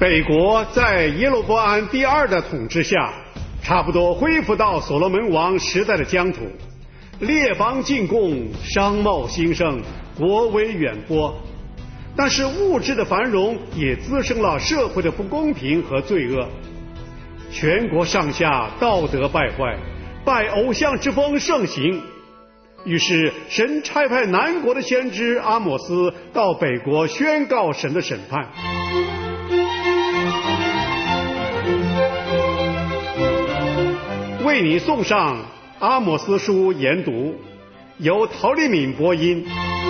北国在耶罗波安第二的统治下，差不多恢复到所罗门王时代的疆土，列邦进贡，商贸兴盛，国威远播。但是物质的繁荣也滋生了社会的不公平和罪恶，全国上下道德败坏，拜偶像之风盛行。于是神差派南国的先知阿摩斯到北国宣告神的审判。为你送上阿摩斯书研读，由陶丽敏播音。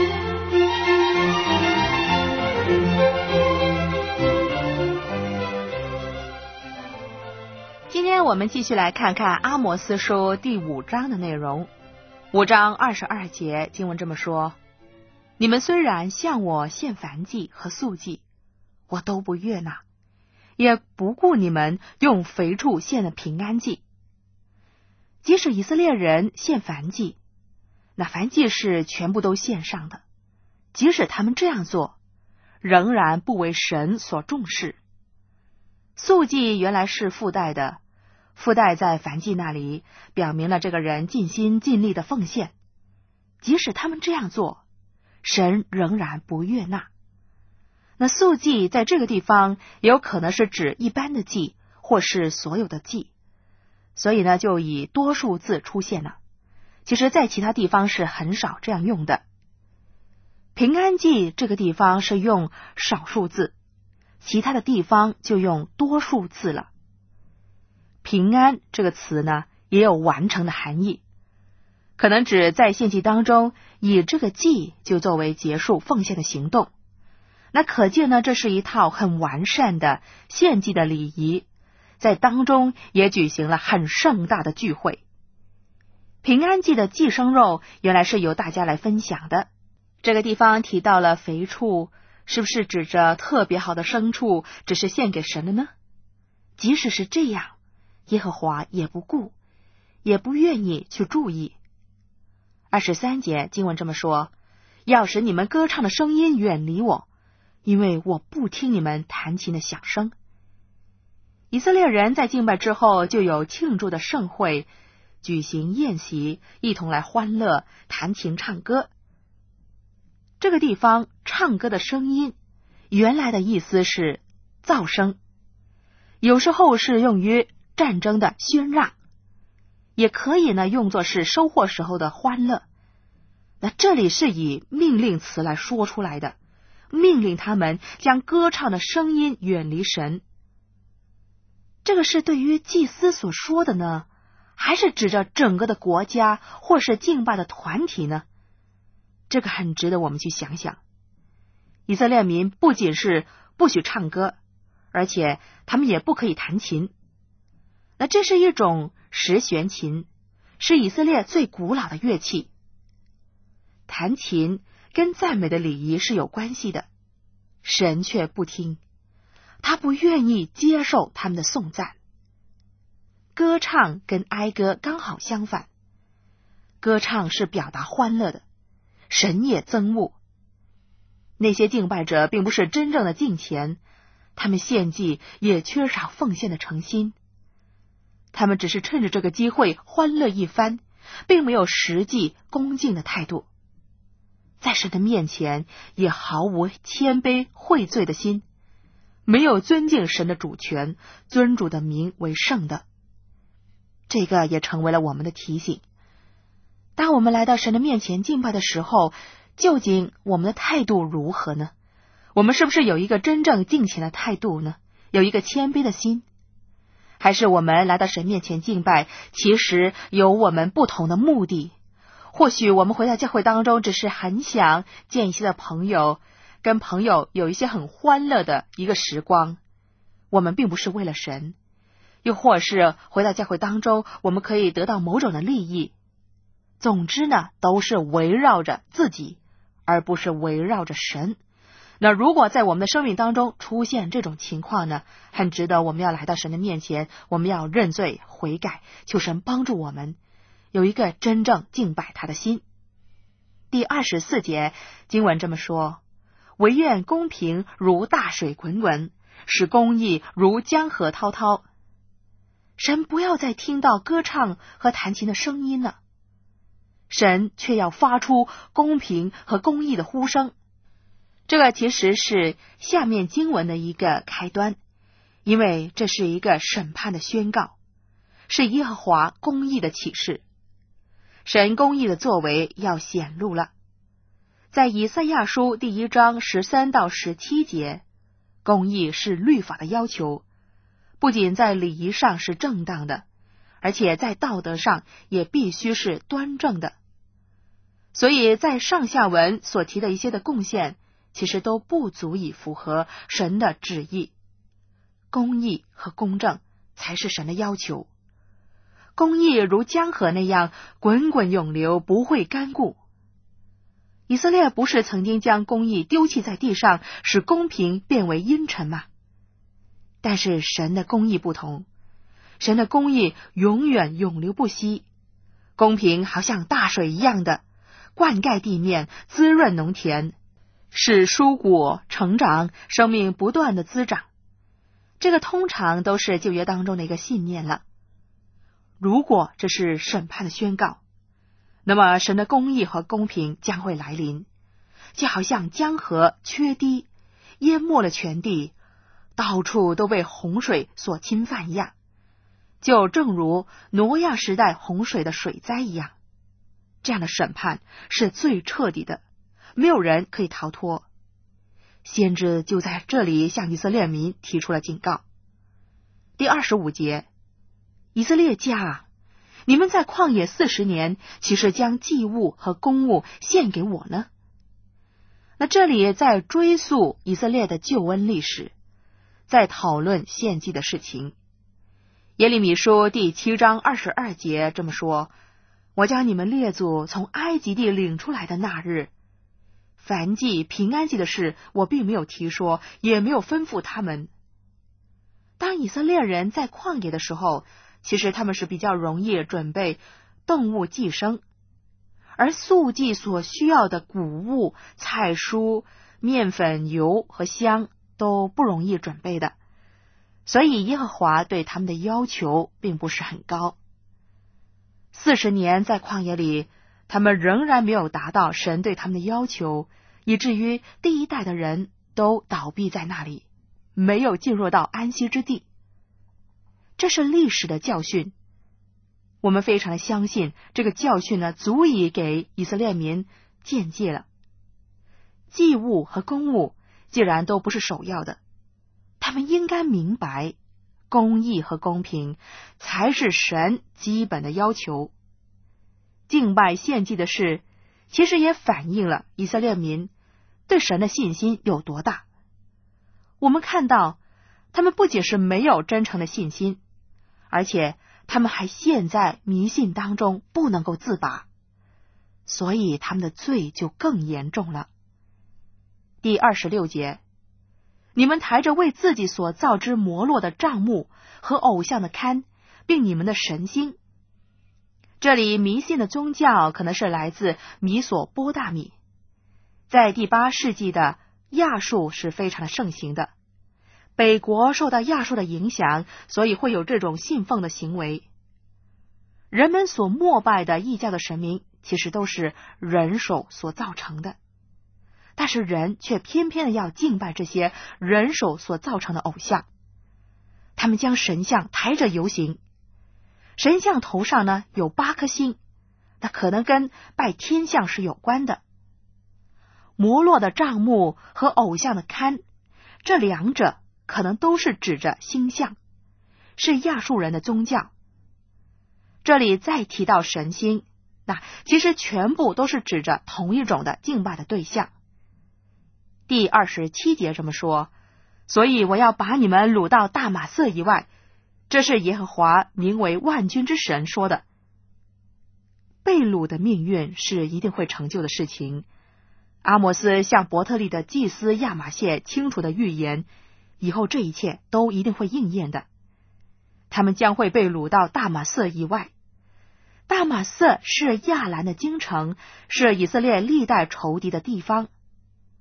今天我们继续来看看阿摩斯书第5章的内容。5章22节经文这么说：你们虽然向我献燔祭和素祭，我都不悦纳，也不顾你们用肥畜献的平安祭。即使以色列人献燔祭，那燔祭是全部都献上的，即使他们这样做，仍然不为神所重视。素祭原来是附带的，附带在燔祭那里，表明了这个人尽心尽力的奉献。即使他们这样做，神仍然不悦纳。那素祭在这个地方有可能是指一般的祭，或是所有的祭，所以呢，就以多数字出现了。其实在其他地方是很少这样用的。平安祭这个地方是用少数字，其他的地方就用多数字了。平安这个词呢，也有完成的含义，可能指在献祭当中以这个祭就作为结束奉献的行动。那可见呢，这是一套很完善的献祭的礼仪，在当中也举行了很盛大的聚会。平安祭的祭牲肉原来是由大家来分享的。这个地方提到了肥畜，是不是指着特别好的牲畜只是献给神的呢？即使是这样，耶和华也不顾，也不愿意去注意。23节经文这么说：要使你们歌唱的声音远离我，因为我不听你们弹琴的响声。以色列人在敬拜之后就有庆祝的盛会，举行宴席，一同来欢乐，弹琴唱歌。这个地方唱歌的声音原来的意思是噪声，有时候是用于战争的喧嚷，也可以呢用作是收获时候的欢乐。那这里是以命令词来说出来的，命令他们将歌唱的声音远离神。这个是对于祭司所说的呢，还是指着整个的国家或是敬拜的团体呢？这个很值得我们去想想。以色列民不仅是不许唱歌，而且他们也不可以弹琴。那这是一种十弦琴，是以色列最古老的乐器。弹琴跟赞美的礼仪是有关系的，神却不听，他不愿意接受他们的颂赞。歌唱跟哀歌刚好相反，歌唱是表达欢乐的，神也憎恶。那些敬拜者并不是真正的敬虔，他们献祭也缺少奉献的诚心，他们只是趁着这个机会欢乐一番，并没有实际恭敬的态度，在神的面前也毫无谦卑悔罪的心，没有尊敬神的主权，尊主的名为圣的。这个也成为了我们的提醒。当我们来到神的面前敬拜的时候，究竟我们的态度如何呢？我们是不是有一个真正敬虔的态度呢？有一个谦卑的心？还是我们来到神面前敬拜，其实有我们不同的目的？或许我们回到教会当中，只是很想见一些的朋友，跟朋友有一些很欢乐的一个时光，我们并不是为了神。又或是回到教会当中，我们可以得到某种的利益。总之呢，都是围绕着自己，而不是围绕着神。那如果在我们的生命当中出现这种情况呢，很值得我们要来到神的面前，我们要认罪悔改，求神帮助我们有一个真正敬拜他的心。第24节经文这么说：唯愿公平如大水滚滚， 使公义如江河滔滔。神不要再听到歌唱和弹琴的声音了，神却要发出公平和公义的呼声。这个其实是下面经文的一个开端，因为这是一个审判的宣告，是耶和华公义的启示。神公义的作为要显露了。在以赛亚书第1章13到17节，公义是律法的要求，不仅在礼仪上是正当的，而且在道德上也必须是端正的。所以在上下文所提的一些的贡献，其实都不足以符合神的旨意。公义和公正才是神的要求。公义如江河那样滚滚涌流，不会干固。以色列不是曾经将公义丢弃在地上，使公平变为阴沉吗？但是神的公义不同，神的公义永远永流不息，公平好像大水一样的灌溉地面，滋润农田，使蔬果成长，生命不断的滋长。这个通常都是旧约当中的一个信念了。如果这是审判的宣告，那么神的公义和公平将会来临，就好像江河缺堤，淹没了全地，到处都被洪水所侵犯一样，就正如挪亚时代洪水的水灾一样。这样的审判是最彻底的，没有人可以逃脱。先知就在这里向以色列民提出了警告。第25节，以色列家啊，你们在旷野40年，岂是将祭物和公物献给我呢？那这里在追溯以色列的救恩历史，在讨论献祭的事情。耶利米书第7章22节这么说：我将你们列祖从埃及地领出来的那日，燔祭平安祭的事我并没有提说，也没有吩咐他们。当以色列人在旷野的时候，其实他们是比较容易准备动物祭牲，而素祭所需要的谷物、菜蔬、面粉、油和香都不容易准备的，所以耶和华对他们的要求并不是很高。40年在旷野里，他们仍然没有达到神对他们的要求，以至于第一代的人都倒闭在那里，没有进入到安息之地。这是历史的教训，我们非常的相信这个教训呢，足以给以色列民鉴戒了。祭物和公物既然都不是首要的，他们应该明白公义和公平才是神基本的要求。敬拜献祭的事其实也反映了以色列民对神的信心有多大。我们看到他们不仅是没有真诚的信心，而且他们还陷在迷信当中不能够自拔，所以他们的罪就更严重了。第26节，你们抬着为自己所造之摩洛的帐幕和偶像的龛，并你们的神星。这里迷信的宗教可能是来自米索波大米，在第8世纪的亚述是非常的盛行的，北国受到亚述的影响，所以会有这种信奉的行为。人们所膜拜的异教的神明其实都是人手所造成的，但是人却偏偏的要敬拜这些人手所造成的偶像。他们将神像抬着游行，神像头上呢有8颗星，那可能跟拜天象是有关的。摩洛的帐幕和偶像的龛，这两者可能都是指着星象，是亚述人的宗教。这里再提到神星，那其实全部都是指着同一种的敬拜的对象。第27节这么说：所以我要把你们掳到大马色以外，这是耶和华名为万军之神说的。被掳的命运是一定会成就的事情。阿摩斯向伯特利的祭司亚玛谢清楚的预言，以后这一切都一定会应验的。他们将会被掳到大马色以外。大马色是亚兰的京城，是以色列历代仇敌的地方。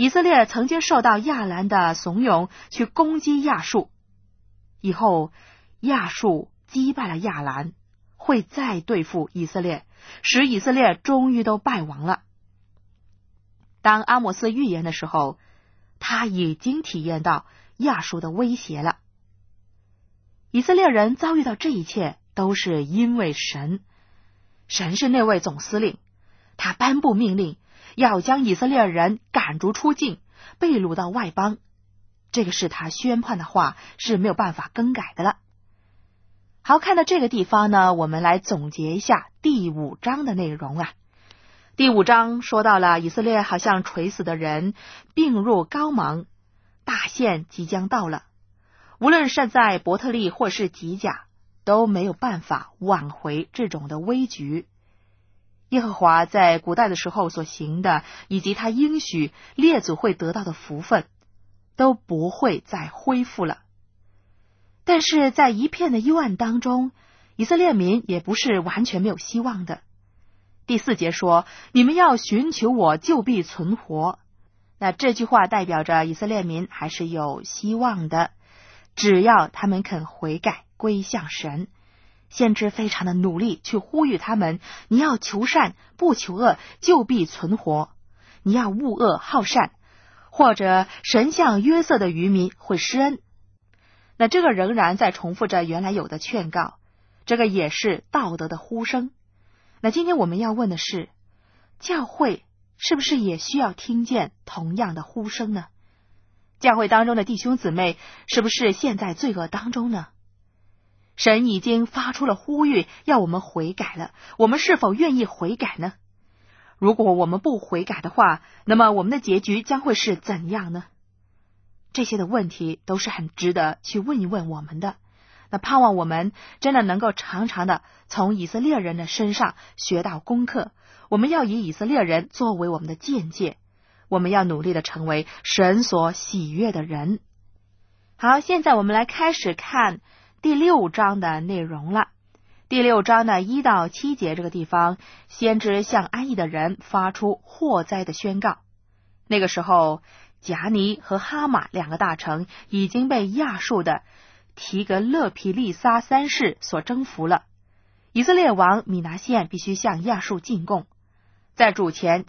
以色列曾经受到亚兰的怂恿去攻击亚述，以后亚述击败了亚兰，会再对付以色列，使以色列终于都败亡了。当阿摩斯预言的时候，他已经体验到亚述的威胁了。以色列人遭遇到这一切，都是因为神。神是那位总司令，他颁布命令，要将以色列人赶逐出境，被掳到外邦。这个是他宣判的话，是没有办法更改的了。好，看到这个地方呢，我们来总结一下第5章的内容啊。第5章说到了以色列好像垂死的人，病入膏肓，大限即将到了。无论是在伯特利或是吉甲，都没有办法挽回这种的危局。耶和华在古代的时候所行的，以及他应许列祖会得到的福分，都不会再恢复了。但是在一片的幽暗当中，以色列民也不是完全没有希望的。第4节说，你们要寻求我，就必存活。那这句话代表着以色列民还是有希望的，只要他们肯悔改归向神。先知非常的努力去呼吁他们，你要求善不求恶，就必存活。你要恶恶好善，或者神向约瑟的渔民会施恩。那这个仍然在重复着原来有的劝告，这个也是道德的呼声。那今天我们要问的是，教会是不是也需要听见同样的呼声呢？教会当中的弟兄姊妹是不是陷在罪恶当中呢？神已经发出了呼吁，要我们悔改了，我们是否愿意悔改呢？如果我们不悔改的话，那么我们的结局将会是怎样呢？这些的问题都是很值得去问一问我们的。那盼望我们真的能够常常的从以色列人的身上学到功课，我们要以以色列人作为我们的鉴戒，我们要努力的成为神所喜悦的人。好，现在我们来开始看第6章的内容了。第6章的1到7节这个地方，先知向安逸的人发出祸灾的宣告。那个时候，贾尼和哈马2个大城已经被亚述的提格勒皮利撒3世所征服了。以色列王米拿现必须向亚述进贡。在主前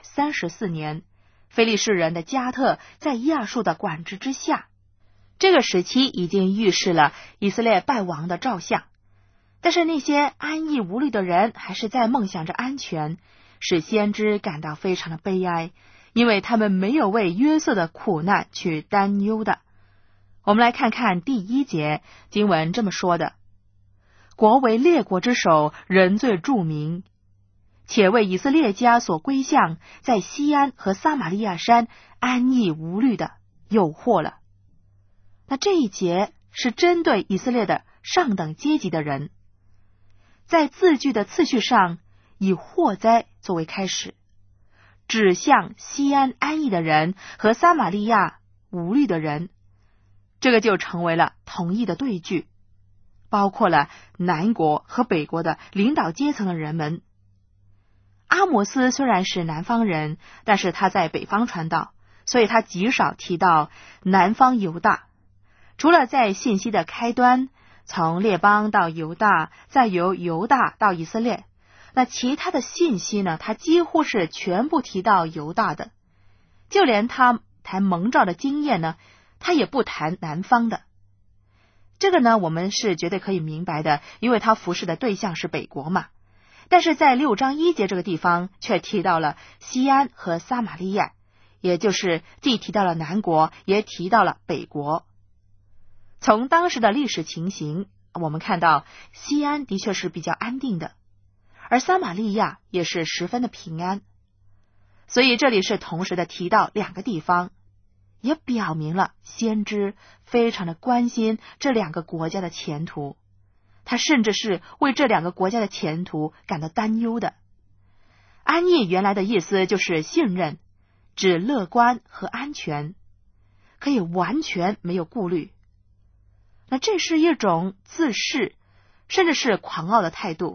734年，非利士人的加特在亚述的管制之下。这个时期已经预示了以色列败亡的兆象。但是那些安逸无虑的人还是在梦想着安全，使先知感到非常的悲哀，因为他们没有为约瑟的苦难去担忧的。我们来看看第1节，经文这么说的：国为列国之首，人最著名，且为以色列家所归向，在西安和撒玛利亚山安逸无虑的诱惑了。那这一节是针对以色列的上等阶级的人，在字句的次序上以祸灾作为开始，指向西安安逸的人和撒玛利亚无虑的人，这个就成为了同义的对句，包括了南国和北国的领导阶层的人们。阿摩斯虽然是南方人，但是他在北方传道，所以他极少提到南方犹大。除了在信息的开端，从列邦到犹大，再由犹大到以色列，那其他的信息呢，他几乎是全部提到犹大的。就连他谈蒙召的经验呢，他也不谈南方的。这个呢，我们是绝对可以明白的，因为他服侍的对象是北国嘛。但是在6章1节这个地方却提到了西安和撒玛利亚，也就是既提到了南国，也提到了北国。从当时的历史情形，我们看到西安的确是比较安定的，而撒玛利亚也是十分的平安。所以这里是同时的提到2个地方，也表明了先知非常的关心这2个国家的前途，他甚至是为这2个国家的前途感到担忧的。安逸原来的意思就是信任，指乐观和安全，可以完全没有顾虑。那这是一种自恃甚至是狂傲的态度，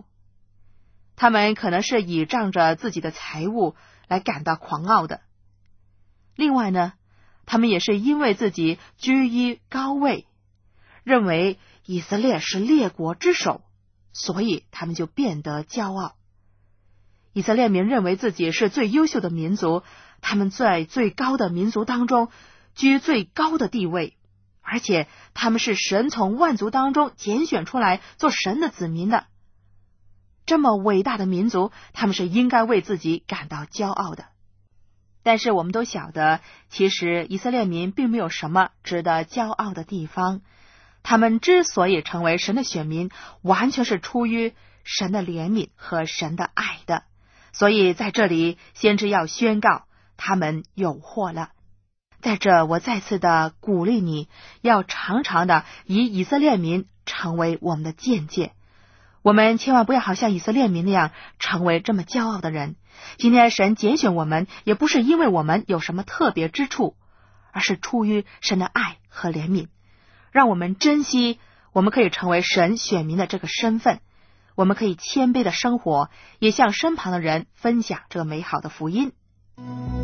他们可能是倚仗着自己的财物来感到狂傲的。 另外呢，他们也是因为自己居于高位，认为以色列是列国之首，所以他们就变得骄傲。以色列民认为自己是最优秀的民族，他们在最高的民族当中居最高的地位，而且他们是神从万族当中拣选出来做神的子民的。这么伟大的民族，他们是应该为自己感到骄傲的。但是我们都晓得，其实以色列民并没有什么值得骄傲的地方。他们之所以成为神的选民，完全是出于神的怜悯和神的爱的。所以在这里，先知要宣告他们有祸了。在这，我再次的鼓励你，要常常的以以色列民成为我们的见解。我们千万不要好像以色列民那样成为这么骄傲的人。今天神拣选我们，也不是因为我们有什么特别之处，而是出于神的爱和怜悯，让我们珍惜我们可以成为神选民的这个身份。我们可以谦卑的生活，也向身旁的人分享这美好的福音。